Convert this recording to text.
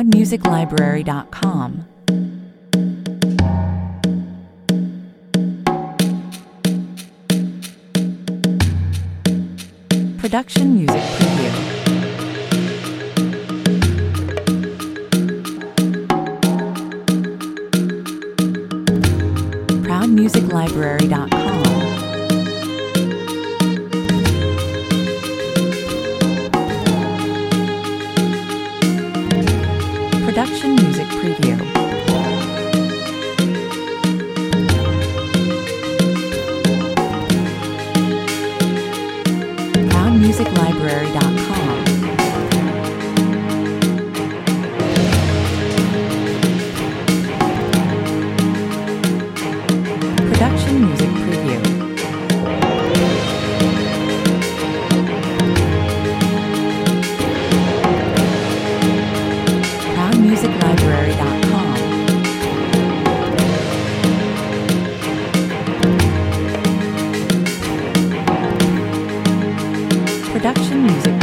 ProudMusicLibrary.com. Production Music Preview. ProudMusicLibrary.com. Production Music Preview. ProudMusicLibrary.com. Production Music Preview. ProudMusicLibrary.com. Production Music